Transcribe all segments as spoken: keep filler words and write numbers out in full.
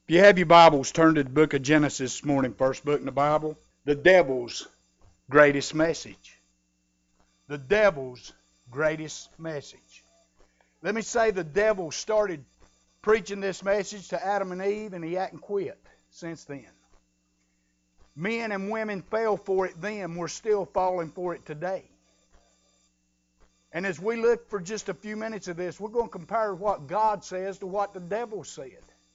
If you have your Bibles, turn to the book of Genesis this morning, first book in the Bible. The devil's greatest message. The devil's greatest message. Let me say the devil started preaching this message to Adam and Eve, and he hadn't quit since then. Men and women fell for it then. We're still falling for it today. And as we look for just a few minutes of this, we're going to compare what God says to what the devil said.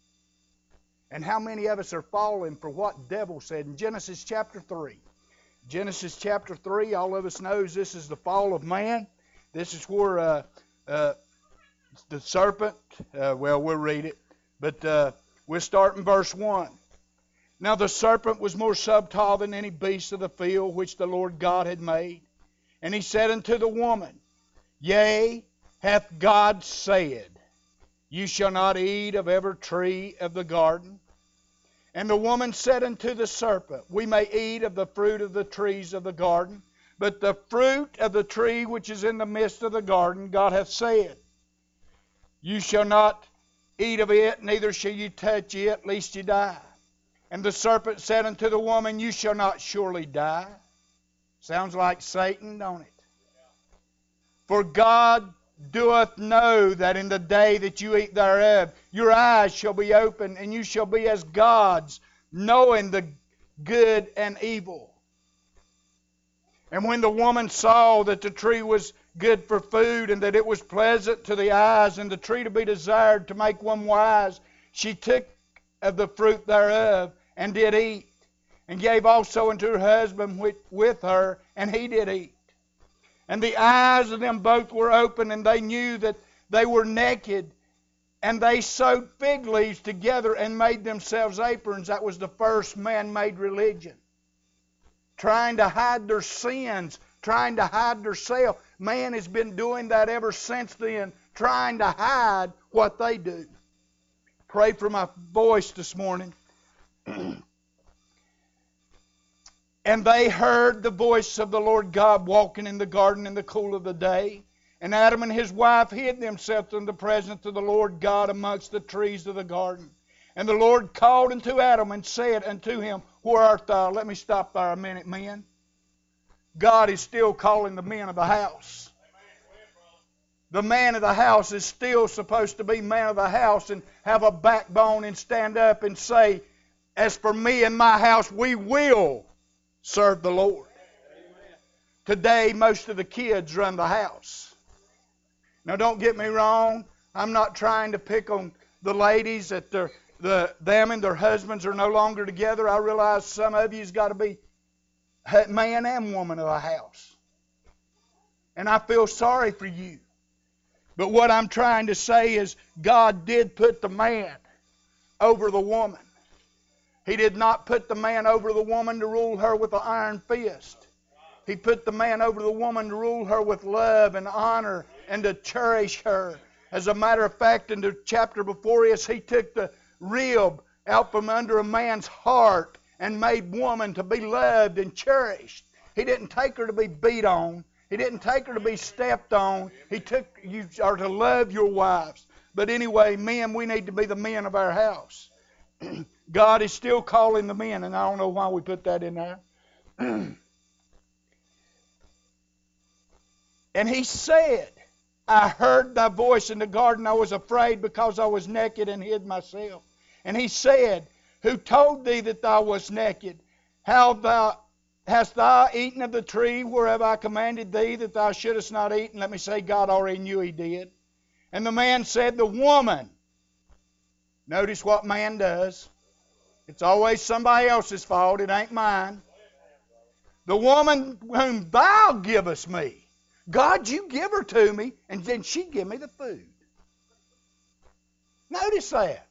And how many of us are falling for what the devil said. In Genesis chapter three. Genesis chapter three, all of us knows this is the fall of man. This is where uh, uh, the serpent, uh, well, we'll read it. But uh, we'll start in verse one. Now the serpent was more subtle than any beast of the field which the Lord God had made. And he said unto the woman, Yea, hath God said, You shall not eat of every tree of the garden? And the woman said unto the serpent, We may eat of the fruit of the trees of the garden, but the fruit of the tree which is in the midst of the garden, God hath said, You shall not eat of it, neither shall you touch it, lest you die. And the serpent said unto the woman, You shall not surely die. Sounds like Satan, don't it? For God doeth know that in the day that you eat thereof, your eyes shall be opened, and you shall be as gods, knowing the good and evil. And when the woman saw that the tree was good for food, and that it was pleasant to the eyes, and the tree to be desired to make one wise, she took of the fruit thereof, and did eat, and gave also unto her husband with her, and he did eat. And the eyes of them both were open, and they knew that they were naked. And they sewed fig leaves together and made themselves aprons. That was the first man-made religion. Trying to hide their sins, trying to hide their self. Man has been doing that ever since then, trying to hide what they do. Pray for my voice this morning. And they heard the voice of the Lord God walking in the garden in the cool of the day. And Adam and his wife hid themselves in the presence of the Lord God amongst the trees of the garden. And the Lord called unto Adam and said unto him, Where art thou? Let me stop there a minute, men. God is still calling the men of the house. The man of the house is still supposed to be man of the house and have a backbone and stand up and say, As for me and my house, we will serve the Lord. Amen. Today, most of the kids run the house. Now, don't get me wrong. I'm not trying to pick on the ladies that they're, the them and their husbands are no longer together. I realize some of you's got to be man and woman of the house. And I feel sorry for you. But what I'm trying to say is God did put the man over the woman. He did not put the man over the woman to rule her with an iron fist. He put the man over the woman to rule her with love and honor and to cherish her. As a matter of fact, in the chapter before us, he took the rib out from under a man's heart and made woman to be loved and cherished. He didn't take her to be beat on. He didn't take her to be stepped on. He took you are to love your wives. But anyway, men, we need to be the men of our house. God is still calling the men, and I don't know why we put that in there. And he said, I heard thy voice in the garden. I was afraid because I was naked and hid myself. And he said, Who told thee that thou wast naked? How thou hast thou eaten of the tree whereof I commanded thee that thou shouldest not eat? And let me say, God already knew he did. And the man said, The woman. Notice what man does. It's always somebody else's fault. It ain't mine. The woman whom thou givest me. God, you give her to me, and then she give me the food. Notice that.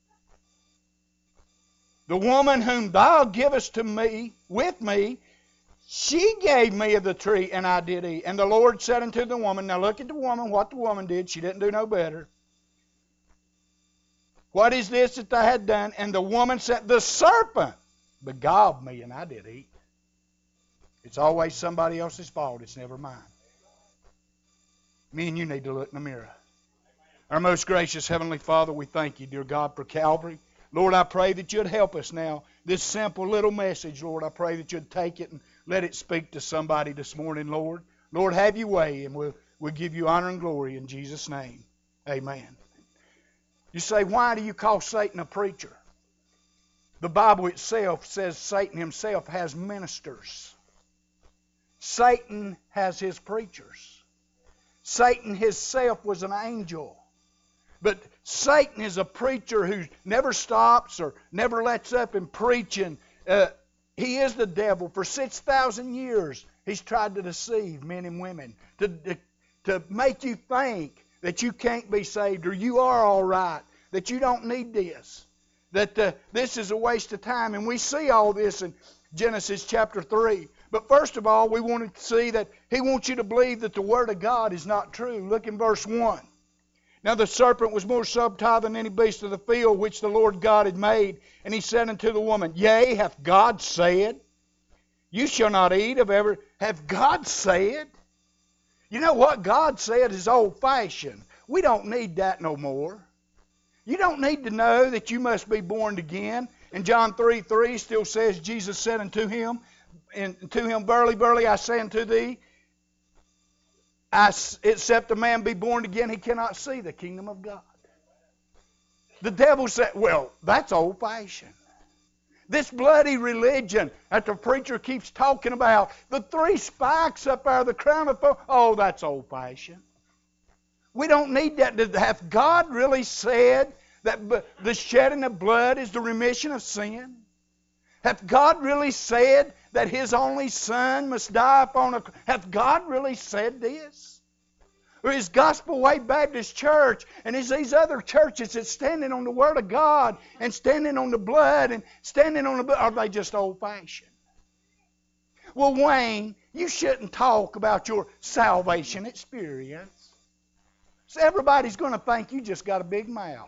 The woman whom thou givest to me, with me, she gave me of the tree, and I did eat. And the Lord said unto the woman, now look at the woman, what the woman did. She didn't do no better. What is this that thou had done? And the woman said, The serpent beguiled me, and I did eat. It's always somebody else's fault. It's never mine. Me and you need to look in the mirror. Our most gracious Heavenly Father, we thank you, dear God, for Calvary. Lord, I pray that you'd help us now. This simple little message, Lord, I pray that you'd take it and let it speak to somebody this morning, Lord. Lord, have your way, and we'll, we'll give you honor and glory in Jesus' name. Amen. You say, why do you call Satan a preacher? The Bible itself says Satan himself has ministers. Satan has his preachers. Satan himself was an angel. But Satan is a preacher who never stops or never lets up in preaching. Uh, he is the devil. For six thousand years, he's tried to deceive men and women, to, to, to make you think that you can't be saved or you are all right, that you don't need this, that uh, this is a waste of time. And we see all this in Genesis chapter three. But first of all, we want to see that he wants you to believe that the Word of God is not true. Look in verse one. Now the serpent was more subtle than any beast of the field which the Lord God had made. And he said unto the woman, Yea, hath God said, You shall not eat of every... Hath God said? You know what God said is old-fashioned. We don't need that no more. You don't need to know that you must be born again. And John three three still says, Jesus said unto him, and to him, Verily, verily, I say unto thee, I, except a man be born again, he cannot see the kingdom of God. The devil said, well, that's old-fashioned. This bloody religion that the preacher keeps talking about, the three spikes up out of the crown of thorns, oh, that's old-fashioned. We don't need that. Hath God really said that the shedding of blood is the remission of sin? Hath God really said that His only Son must die upon a cross? Hath God really said this? Or is Gospel Way Baptist Church and is these other churches that's standing on the Word of God and standing on the blood and standing on the blood, are they just old-fashioned? Well, Wayne, you shouldn't talk about your salvation experience. So everybody's going to think you just got a big mouth.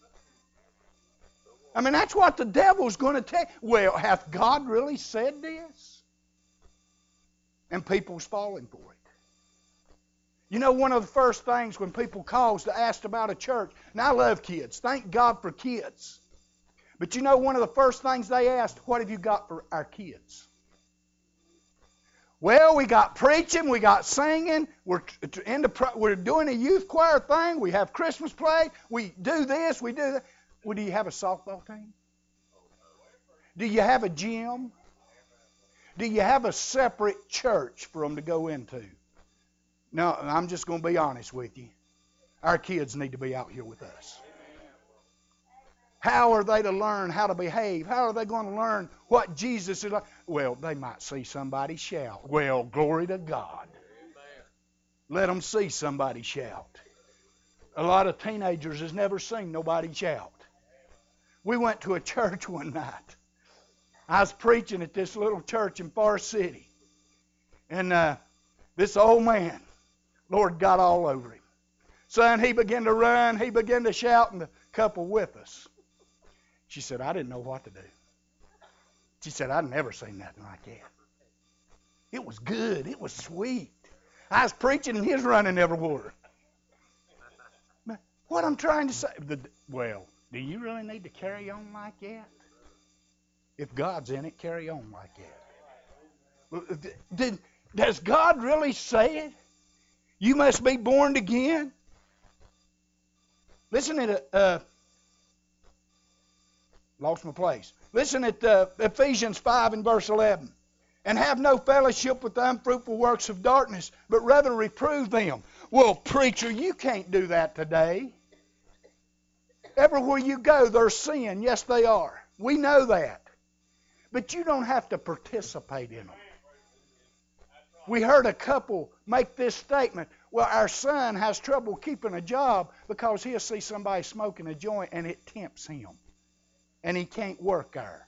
I mean, that's what the devil's going to tell you. Well, hath God really said this? And people's falling for it. You know, one of the first things when people call to ask about a church, and I love kids. Thank God for kids. But you know, one of the first things they asked, what have you got for our kids? Well, we got preaching, we got singing, we're, in the, we're doing a youth choir thing, we have Christmas play, we do this, we do that. Well, do you have a softball team? Do you have a gym? Do you have a separate church for them to go into? No, I'm just going to be honest with you. Our kids need to be out here with us. How are they to learn how to behave? How are they going to learn what Jesus is like? Well, they might see somebody shout. Well, glory to God. Let them see somebody shout. A lot of teenagers has never seen nobody shout. We went to a church one night. I was preaching at this little church in Forest City. And uh, this old man, Lord got all over him. Son, he began to run, he began to shout, and the couple with us. She said, I didn't know what to do. She said, I'd never seen nothing like that. It was good. It was sweet. I was preaching and he was running everywhere. What I'm trying to say, the, well, do you really need to carry on like that? If God's in it, carry on like that. Did, does God really say it? You must be born again? Listen at uh, lost my place. Listen at uh, Ephesians five and verse eleven. And have no fellowship with the unfruitful works of darkness, but rather reprove them. Well, preacher, you can't do that today. Everywhere you go, there's sin. Yes, they are. We know that. But you don't have to participate in them. We heard a couple make this statement. Well, our son has trouble keeping a job because he'll see somebody smoking a joint and it tempts him. And he can't work there.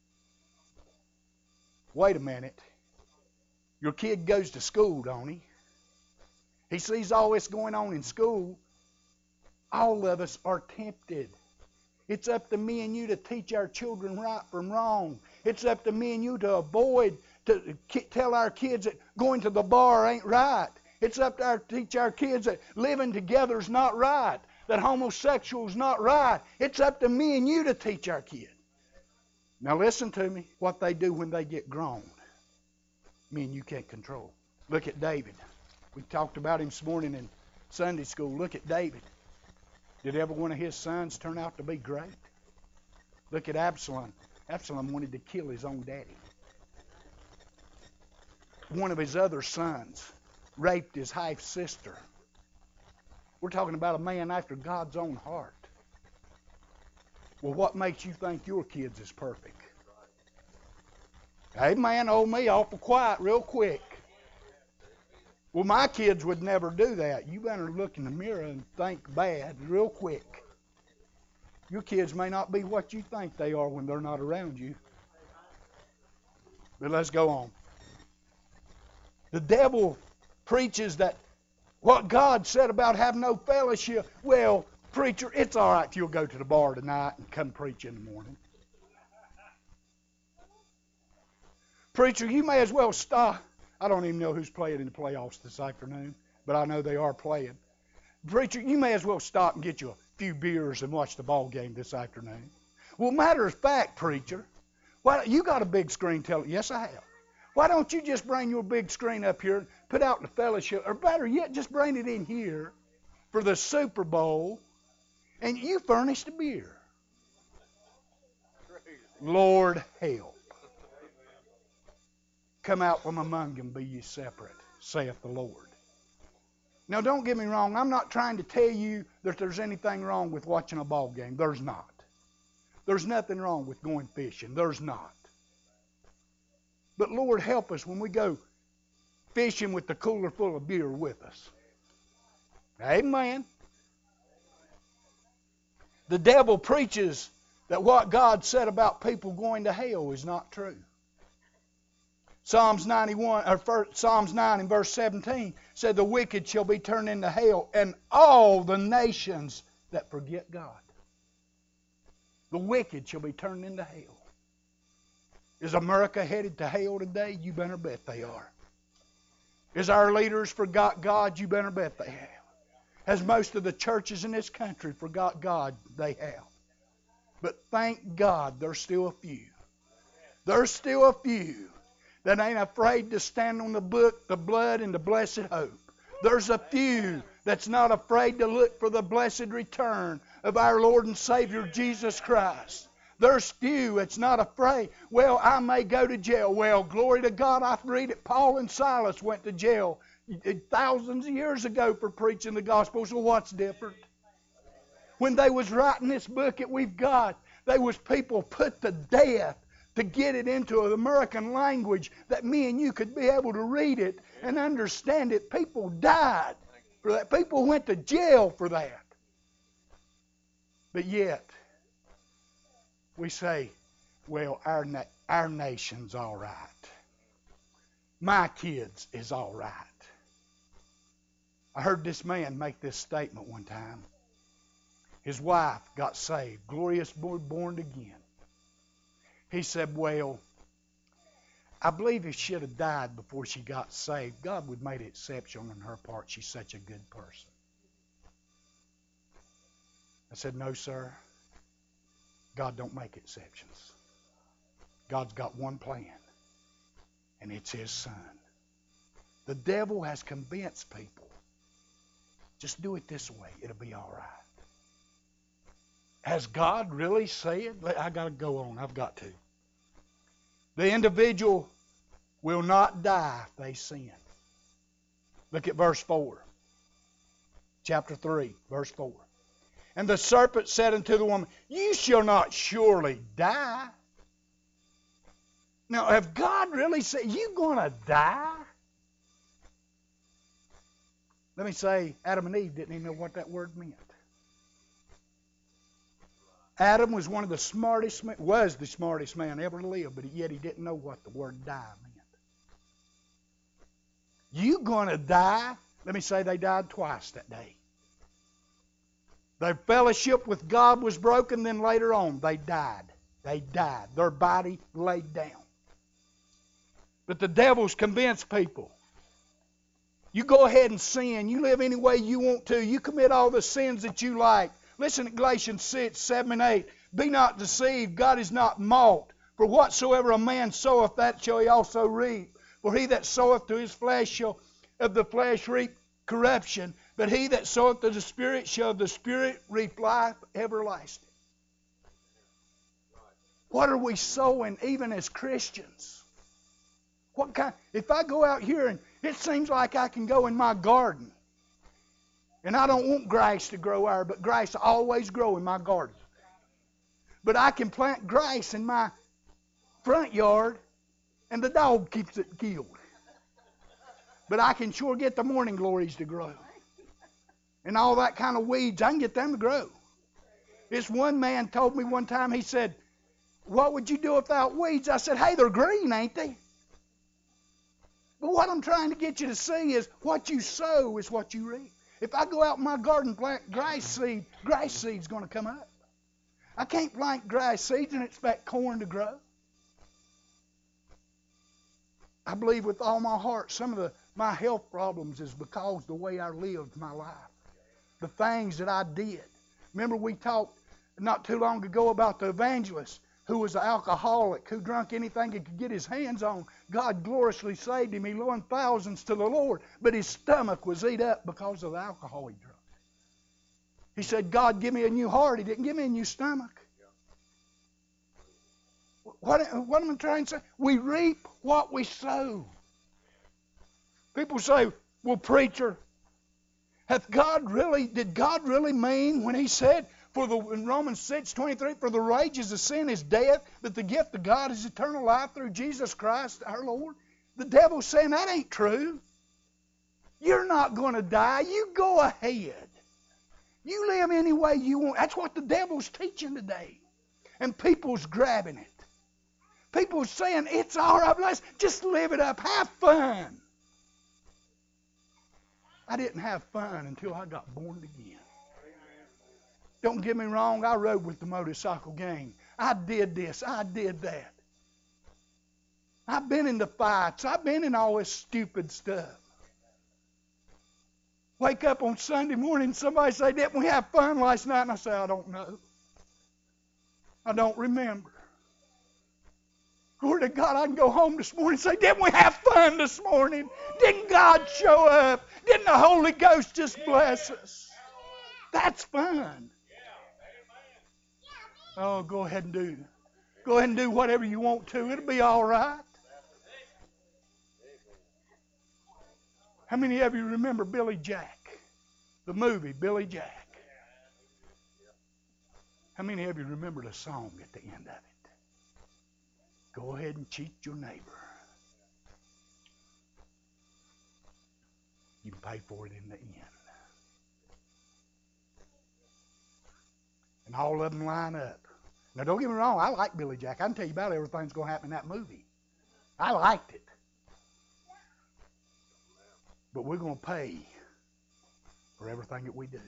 Wait a minute. Your kid goes to school, don't he? He sees all this going on in school. All of us are tempted. It's up to me and you to teach our children right from wrong. It's up to me and you to avoid, to tell our kids that going to the bar ain't right. It's up to our teach our kids that living together is not right. that homosexual is not right. It's up to me and you to teach our kids. Now listen to me. What they do when they get grown, me and you can't control. Look at David. We talked about him this morning in Sunday school. Look at David. Did every one of his sons turn out to be great? Look at Absalom. Absalom wanted to kill his own daddy. One of his other sons raped his half sister. We're talking about a man after God's own heart. Well, what makes you think your kids is perfect? Hey, man, old me, awful quiet real quick. Well, my kids would never do that. You better look in the mirror and think bad real quick. Your kids may not be what you think they are when they're not around you. But let's go on. The devil preaches that what God said about having no fellowship, well, preacher, it's all right if you'll go to the bar tonight and come preach in the morning. Preacher, you may as well stop. I don't even know who's playing in the playoffs this afternoon, but I know they are playing. Preacher, you may as well stop and get you a few beers and watch the ball game this afternoon. Well, matter of fact, preacher, why, you got a big screen television. Yes, I have. Why don't you just bring your big screen up here and put out the fellowship, or better yet, just bring it in here for the Super Bowl, and you furnish the beer. Lord help. Come out from among them, be ye separate, saith the Lord. Now, don't get me wrong. I'm not trying to tell you that there's anything wrong with watching a ball game. There's not. There's nothing wrong with going fishing. There's not. But Lord help us when we go fishing with the cooler full of beer with us. Amen. The devil preaches that what God said about people going to hell is not true. Psalms ninety-one, or first, Psalms nine and verse seventeen said, the wicked shall be turned into hell, and all the nations that forget God. The wicked shall be turned into hell. Is America headed to hell today? You better bet they are. Is our leaders forgot God? You better bet they have. Has most of the churches in this country forgot God? They have. But thank God there's still a few. There's still a few that ain't afraid to stand on the book, the blood, and the blessed hope. There's a few that's not afraid to look for the blessed return of our Lord and Savior Jesus Christ. There's few that's not afraid. Well, I may go to jail. Well, glory to God, I read it. Paul and Silas went to jail thousands of years ago for preaching the gospel. So what's different? When they was writing this book that we've got, there was people put to death to get it into an American language that me and you could be able to read it and understand it. People died for that. People went to jail for that. But yet, we say, well, our, na- our nation's all right. My kids is all right. I heard this man make this statement one time. His wife got saved, glorious born, born again. He said, well, I believe if she'd have died before she got saved, God would have made an exception on her part. She's such a good person. I said, no, sir. God don't make exceptions. God's got one plan, and it's His Son. The devil has convinced people, just do it this way, it'll be all right. Has God really said? I got to go on. I've got to. The individual will not die if they sin. Look at verse four. Chapter three, verse four. And the serpent said unto the woman, you shall not surely die. Now, have God really said, you going to die? Let me say, Adam and Eve didn't even know what that word meant. Adam was one of the smartest, was the smartest man ever lived, but yet he didn't know what the word die meant. You going to die? Let me say they died twice that day. Their fellowship with God was broken, then later on they died. They died. Their body laid down. But the devil's convinced people. You go ahead and sin. You live any way you want to. You commit all the sins that you like. Listen to Galatians six, seven, and eight. Be not deceived. God is not mocked. For whatsoever a man soweth, that shall he also reap. For he that soweth to his flesh shall of the flesh reap corruption. But he that soweth to the Spirit shall of the Spirit reap life everlasting. What are we sowing even as Christians? What kind? If I go out here and it seems like I can go in my garden, and I don't want grass to grow there, but grass always grow in my garden. But I can plant grass in my front yard, and the dog keeps it killed. But I can sure get the morning glories to grow. And all that kind of weeds, I can get them to grow. This one man told me one time, he said, what would you do without weeds? I said, hey, they're green, ain't they? But what I'm trying to get you to see is what you sow is what you reap. If I go out in my garden and plant grass seed, grass seed's going to come up. I can't plant grass seeds and expect corn to grow. I believe with all my heart some of the, my health problems is because of the way I lived my life. The things that I did. Remember we talked not too long ago about the evangelist who was an alcoholic, who drank anything he could get his hands on. God gloriously saved him. He won thousands to the Lord. But his stomach was eat up because of the alcohol he drank. He said, God, give me a new heart. He didn't give me a new stomach. What, what am I trying to say? We reap what we sow. People say, well, preacher, hath God really, did God really mean when he said, for the, in Romans six twenty-three, for the wages of sin is death, but the gift of God is eternal life through Jesus Christ our Lord? The devil's saying that ain't true. You're not going to die. You go ahead. You live any way you want. That's what the devil's teaching today. And people's grabbing it. People saying, it's all right, let's just live it up. Have fun. I didn't have fun until I got born again. Don't get me wrong, I rode with the motorcycle gang. I did this, I did that. I've been in the fights. I've been in all this stupid stuff. Wake up on Sunday morning, somebody say, didn't we have fun last night? And I say, I don't know. I don't remember. Glory to God, I can go home this morning and say, didn't we have fun this morning? Didn't God show up? Didn't the Holy Ghost just bless us? That's fun. Oh, go ahead and do. Go ahead and do whatever you want to. It'll be all right. How many of you remember Billy Jack? The movie, Billy Jack. How many of you remember the song at the end of it? Go ahead and cheat your neighbor. You can pay for it in the end. And all of them line up. Now, don't get me wrong, I like Billy Jack. I can tell you about everything's going to happen in that movie. I liked it. But we're going to pay for everything that we do.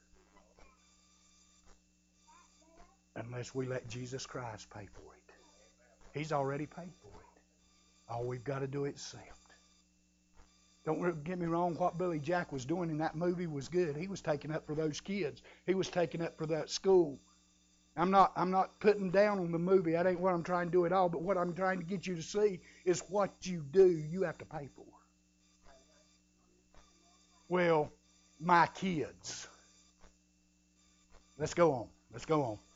Unless we let Jesus Christ pay for it. He's already paid for it. All we've got to do is accept. Don't get me wrong, what Billy Jack was doing in that movie was good. He was taking up for those kids. He was taking up for that school. I'm not, I'm not putting down on the movie. That ain't what I'm trying to do at all. But what I'm trying to get you to see is what you do, you have to pay for. Well, my kids. Let's go on. Let's go on.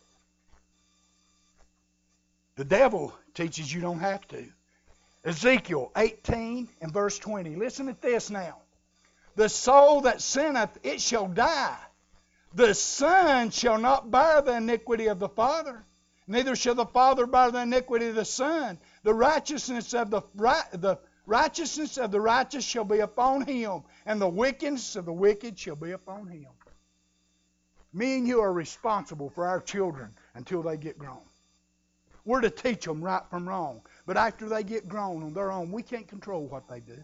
The devil teaches you don't have to. Ezekiel eighteen and verse twenty. Listen to this now. The soul that sinneth, it shall die. The son shall not bear the iniquity of the father, neither shall the father bear the iniquity of the son. The righteousness of the, the righteousness of the righteous shall be upon him, and the wickedness of the wicked shall be upon him. Me and you are responsible for our children until they get grown. We're to teach them right from wrong. But after they get grown on their own, we can't control what they do.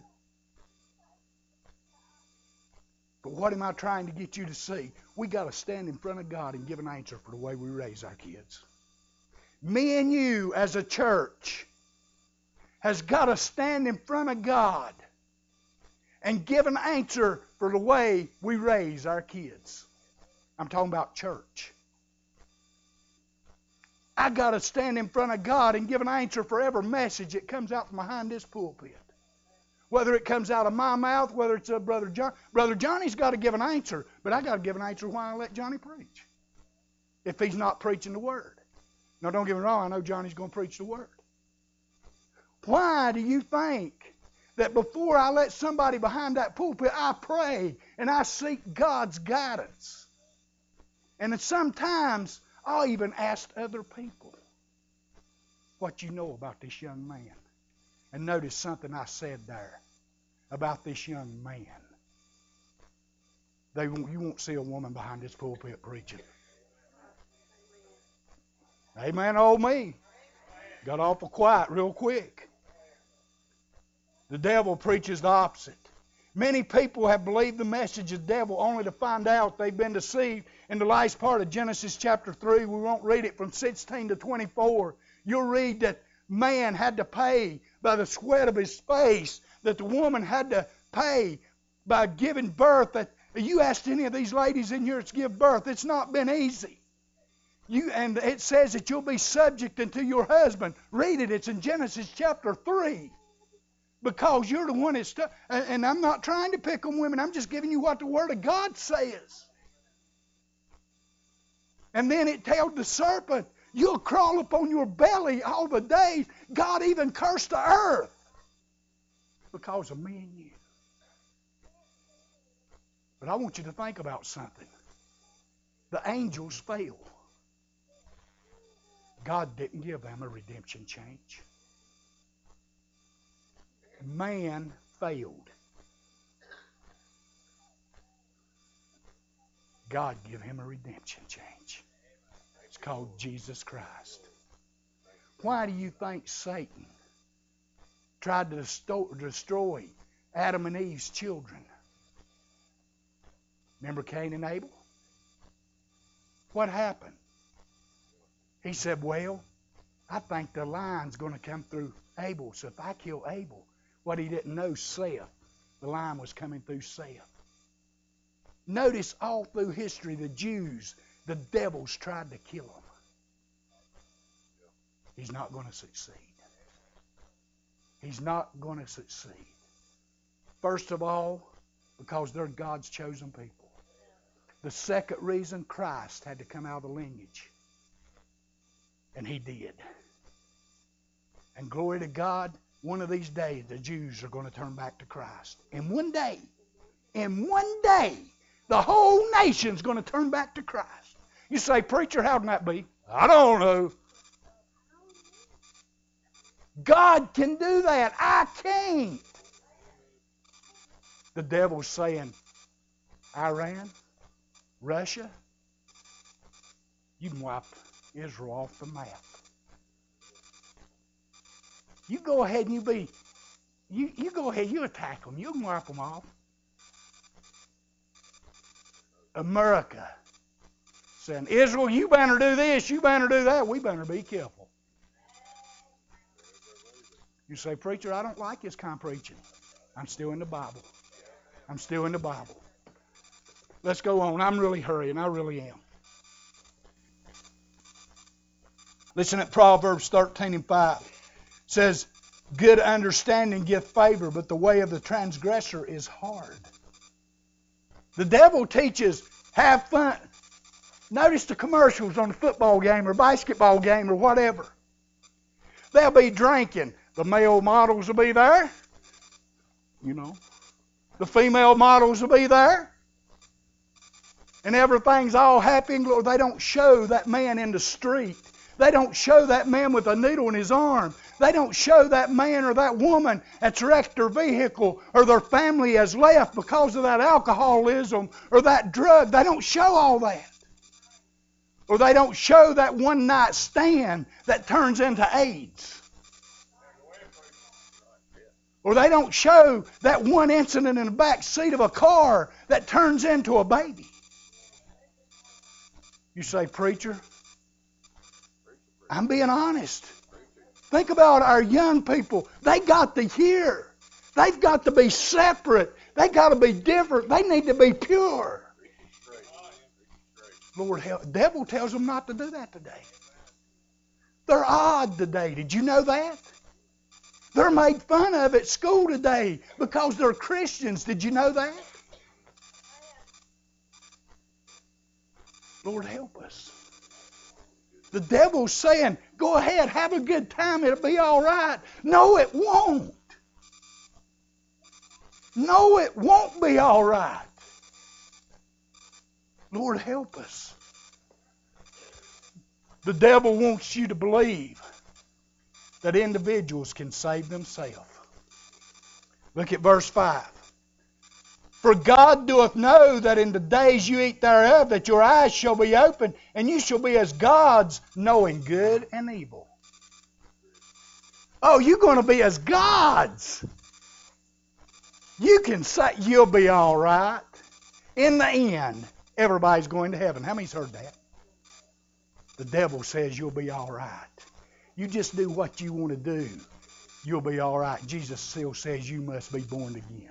But what am I trying to get you to see? We got to stand in front of God and give an answer for the way we raise our kids. Me and you as a church has got to stand in front of God and give an answer for the way we raise our kids. I'm talking about church. I got to stand in front of God and give an answer for every message that comes out from behind this pulpit. Whether it comes out of my mouth, whether it's a Brother John. Brother Johnny's got to give an answer, but I got to give an answer why I let Johnny preach. If he's not preaching the Word. Now, don't get me wrong, I know Johnny's going to preach the Word. Why do you think that before I let somebody behind that pulpit, I pray and I seek God's guidance? And then sometimes I'll even ask other people what you know about this young man. And notice something I said there about this young man. They, you won't see a woman behind this pulpit preaching. Amen, old me. Got awful quiet real quick. The devil preaches the opposite. Many people have believed the message of the devil only to find out they've been deceived. In the last part of Genesis chapter three, we won't read it from sixteen to twenty-four. You'll read that man had to pay by the sweat of his face, that the woman had to pay by giving birth. That you asked any of these ladies in here to give birth, it's not been easy. You, and it says that you'll be subject unto your husband. Read it, it's in Genesis chapter three. Because you're the one that's, stu- and I'm not trying to pick on women, I'm just giving you what the Word of God says. And then it told the serpent, you'll crawl upon your belly all the days. God even cursed the earth because of me and you. But I want you to think about something. The angels fell. God didn't give them a redemption change. Man failed. God gave him a redemption change. It's called Jesus Christ. Why do you think Satan tried to destroy Adam and Eve's children? Remember Cain and Abel? What happened? He said, well, I think the line's going to come through Abel. So if I kill Abel, what he didn't know, Seth, the line was coming through Seth. Notice all through history, the Jews, the devils tried to kill him. He's not going to succeed. He's not going to succeed. First of all, because they're God's chosen people. The second reason, Christ had to come out of the lineage. And he did. And glory to God, one of these days the Jews are going to turn back to Christ. And one day, in one day, the whole nation's going to turn back to Christ. You say, preacher, how can that be? I don't know. God can do that. I can't. The devil's saying, Iran, Russia, you can wipe Israel off the map. You go ahead and you be, you, you go ahead, you attack them. You can wipe them off. America saying, Israel, you better do this, you better do that. We better be careful. You say, preacher, I don't like this kind of preaching. I'm still in the Bible. I'm still in the Bible. Let's go on. I'm really hurrying. I really am. Listen at Proverbs thirteen and five. It says, good understanding giveth favor, but the way of the transgressor is hard. The devil teaches, have fun. Notice the commercials on the football game or basketball game or whatever. They'll be drinking. The male models will be there. You know. The female models will be there. And everything's all happy and glory. They don't show that man in the street. They don't show that man with a needle in his arm. They don't show that man or that woman that's wrecked their vehicle or their family has left because of that alcoholism or that drug. They don't show all that. Or they don't show that one night stand that turns into AIDS. Or they don't show that one incident in the back seat of a car that turns into a baby. You say, preacher, I'm being honest. Think about our young people. They got to hear. They've got to be separate. They got to be different. They need to be pure. Lord, help. The devil tells them not to do that today. They're odd today. Did you know that? They're made fun of at school today because they're Christians. Did you know that? Lord, help us. The devil's saying, go ahead, have a good time, it'll be all right. No, it won't. No, it won't be all right. Lord, help us. The devil wants you to believe that individuals can save themselves. Look at verse five. For God doeth know that in the days you eat thereof, that your eyes shall be opened, and you shall be as gods, knowing good and evil. Oh, you're going to be as gods. You can say you'll be all right. In the end, everybody's going to heaven. How many's heard that? The devil says you'll be all right. You just do what you want to do. You'll be all right. Jesus still says you must be born again.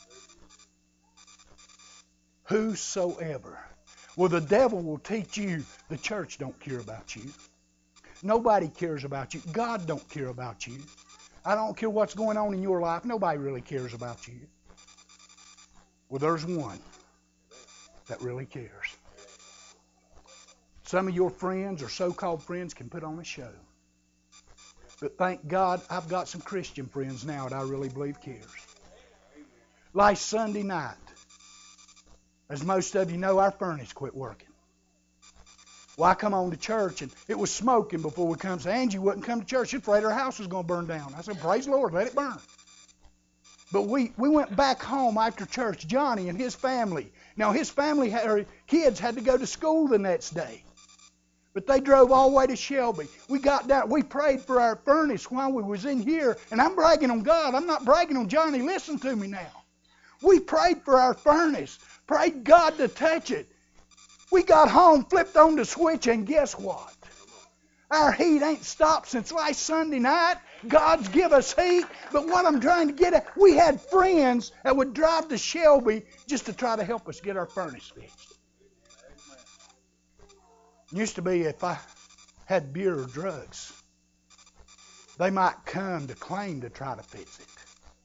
Whosoever. Well, the devil will teach you the church don't care about you. Nobody cares about you. God don't care about you. I don't care what's going on in your life. Nobody really cares about you. Well, there's one that really cares. Some of your friends or so-called friends can put on a show. But thank God I've got some Christian friends now that I really believe cares. Last Sunday night, as most of you know, our furnace quit working. Well, I come on to church, and it was smoking before we come. So Angie wouldn't come to church. She's afraid her house was going to burn down. I said, praise the Lord, let it burn. But we, we went back home after church, Johnny and his family. Now, his family, had, or kids had to go to school the next day. But they drove all the way to Shelby. We got down, we prayed for our furnace while we was in here. And I'm bragging on God. I'm not bragging on Johnny. Listen to me now. We prayed for our furnace. Prayed God to touch it. We got home, flipped on the switch, and guess what? Our heat ain't stopped since last Sunday night. God's give us heat. But what I'm trying to get at, we had friends that would drive to Shelby just to try to help us get our furnace fixed. It used to be if I had beer or drugs, they might come to claim to try to fix it.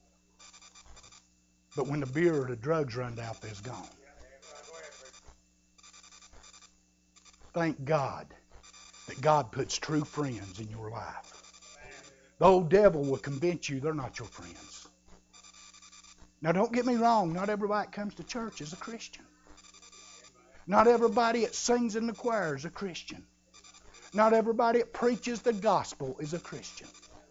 But when the beer or the drugs run out, they're gone. Thank God that God puts true friends in your life. The old devil will convince you they're not your friends. Now, don't get me wrong. Not everybody that comes to church is a Christian. Not everybody that sings in the choir is a Christian. Not everybody that preaches the gospel is a Christian.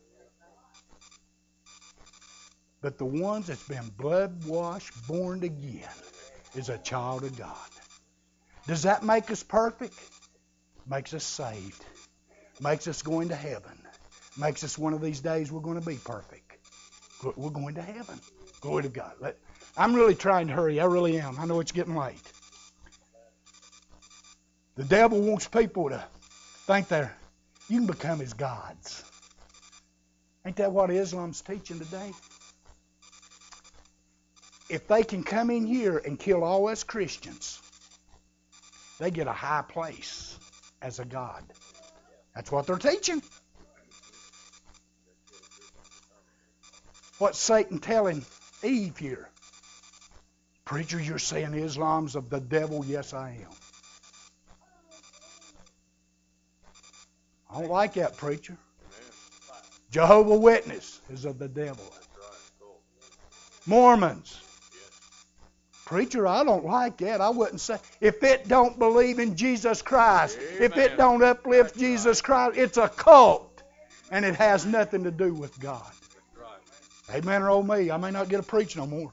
But the ones that's been blood-washed, born again, is a child of God. Does that make us perfect? Makes us saved. Makes us going to heaven. Makes us one of these days we're going to be perfect. We're going to heaven. Glory to God. Let, I'm really trying to hurry. I really am. I know it's getting late. The devil wants people to think they're, you can become his gods. Ain't that what Islam's teaching today? If they can come in here and kill all us Christians, they get a high place as a god. That's what they're teaching. What's Satan telling Eve here? Preacher, you're saying Islam's of the devil? Yes, I am. I don't like that, preacher. Jehovah's Witness is of the devil. Mormons. Preacher, I don't like that. I wouldn't say. If it don't believe in Jesus Christ, Amen. If it don't uplift That's Jesus right. Christ, it's a cult. And it has nothing to do with God. Right. Amen or old me. I may not get to preach no more.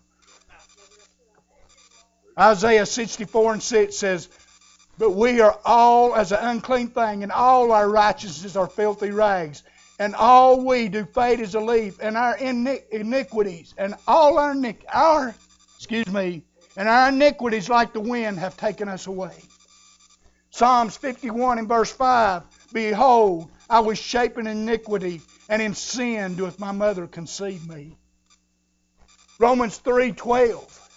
Isaiah sixty-four and six says, but we are all as an unclean thing, and all our righteousness are filthy rags. And all we do fade as a leaf, and our iniquities, and all our, our excuse me, and our iniquities like the wind have taken us away. Psalms fifty-one and verse five, behold, I was shapen in iniquity, and in sin doeth my mother conceive me. Romans three twelve,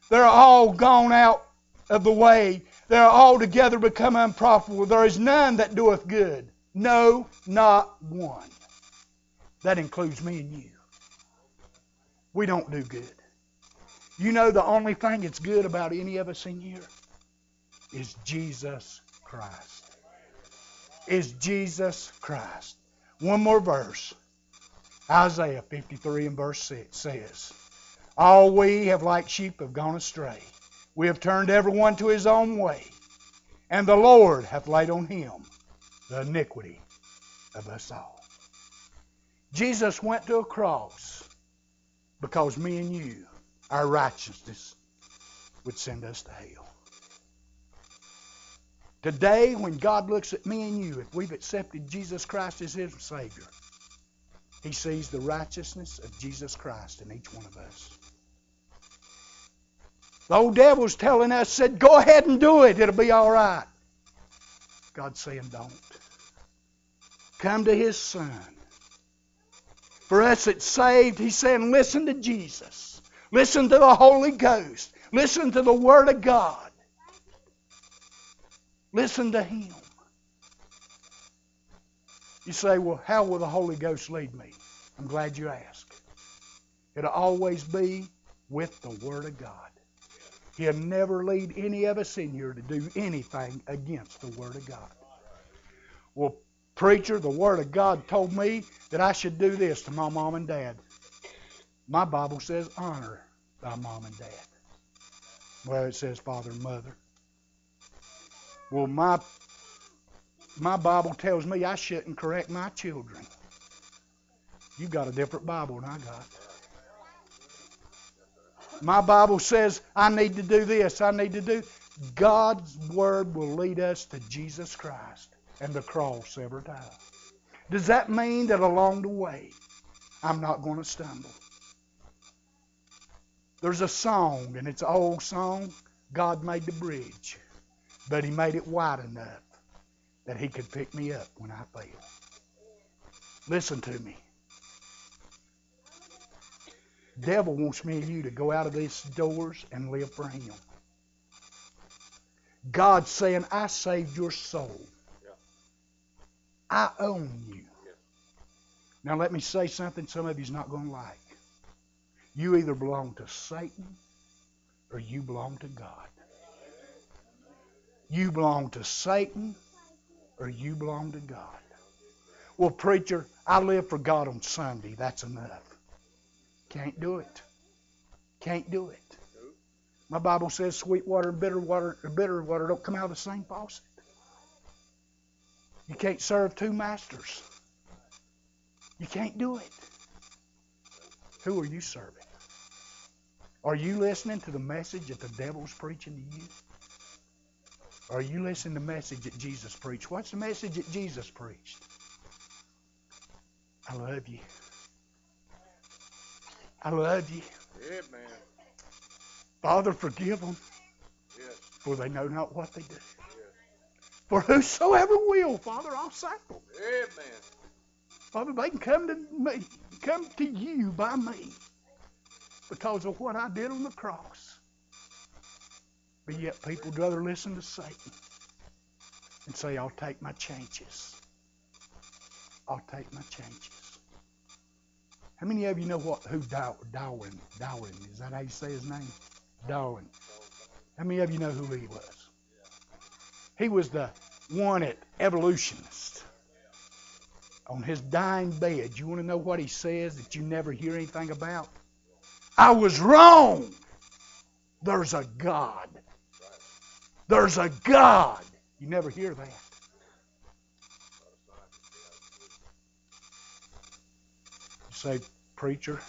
They're all gone out of the way. They're all together become unprofitable. There is none that doeth good. No, not one. That includes me and you. We don't do good. You know the only thing that's good about any of us in here is Jesus Christ. Is Jesus Christ. One more verse. Isaiah fifty-three and verse six says, all we have like sheep have gone astray. We have turned everyone to his own way. And the Lord hath laid on him the iniquity of us all. Jesus went to a cross because me and you, our righteousness, would send us to hell. Today, when God looks at me and you, if we've accepted Jesus Christ as his Savior, he sees the righteousness of Jesus Christ in each one of us. The old devil's telling us, said, go ahead and do it. It'll be all right. God's saying, don't. Come to his Son. For us that's saved, he's saying, listen to Jesus. Listen to the Holy Ghost. Listen to the Word of God. Listen to him. You say, well, how will the Holy Ghost lead me? I'm glad you asked. It'll always be with the Word of God. He'll never lead any of us in here to do anything against the Word of God. Well, preacher, the Word of God told me that I should do this to my mom and dad. My Bible says honor thy mom and dad. Well, it says father and mother. Well, my, my Bible tells me I shouldn't correct my children. You've got a different Bible than I got. My Bible says I need to do this, I need to do... God's Word will lead us to Jesus Christ and the cross every time. Does that mean that along the way, I'm not going to stumble? There's a song, and it's an old song. God made the bridge, but he made it wide enough that he could pick me up when I fail. Listen to me. The devil wants me and you to go out of these doors and live for him. God's saying, I saved your soul. I own you. Now let me say something some of you's not going to like. You either belong to Satan or you belong to God. You belong to Satan or you belong to God. Well, preacher, I live for God on Sunday. That's enough. Can't do it. Can't do it. My Bible says sweet water and bitter water, or bitter water don't come out of the same faucet. You can't serve two masters. You can't do it. Who are you serving? Are you listening to the message that the devil's preaching to you? Or are you listening to the message that Jesus preached? What's the message that Jesus preached? I love you. I love you. Amen. Father, forgive them, Yes. for they know not what they do. Yes. For whosoever will, Father, I'll save them. Amen. Father, they can come to me, come to you by me because of what I did on the cross. But yet people would rather listen to Satan and say, I'll take my chances. I'll take my chances. How many of you know what who Darwin, Darwin, is that how you say his name? Darwin. How many of you know who he was? He was the one at evolutionist. On his dying bed, you want to know what he says that you never hear anything about? I was wrong. There's a God. There's a God. You never hear that. You say, preacher,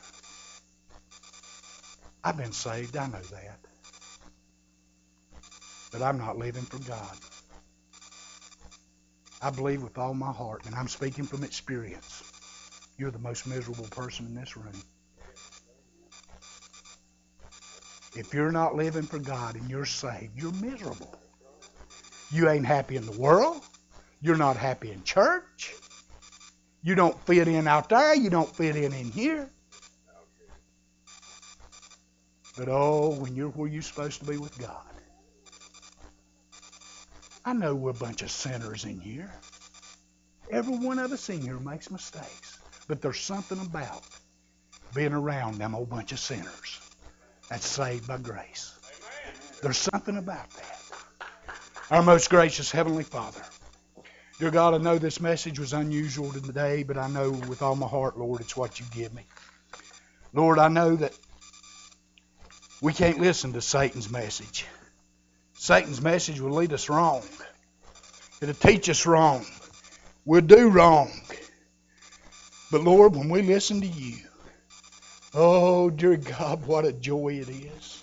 I've been saved. I know that. But I'm not living for God. I believe with all my heart, and I'm speaking from experience, you're the most miserable person in this room. If you're not living for God and you're saved, you're miserable. You ain't happy in the world. You're not happy in church. You don't fit in out there. You don't fit in in here. But oh, when you're where you're supposed to be with God. I know we're a bunch of sinners in here. Every one of us in here makes mistakes. But there's something about being around them old bunch of sinners that's saved by grace. There's something about that. Our most gracious Heavenly Father, dear God, I know this message was unusual today, but I know with all my heart, Lord, it's what you give me. Lord, I know that we can't listen to Satan's message. Satan's message will lead us wrong. It'll teach us wrong. We'll do wrong. But Lord, when we listen to you, oh, dear God, what a joy it is.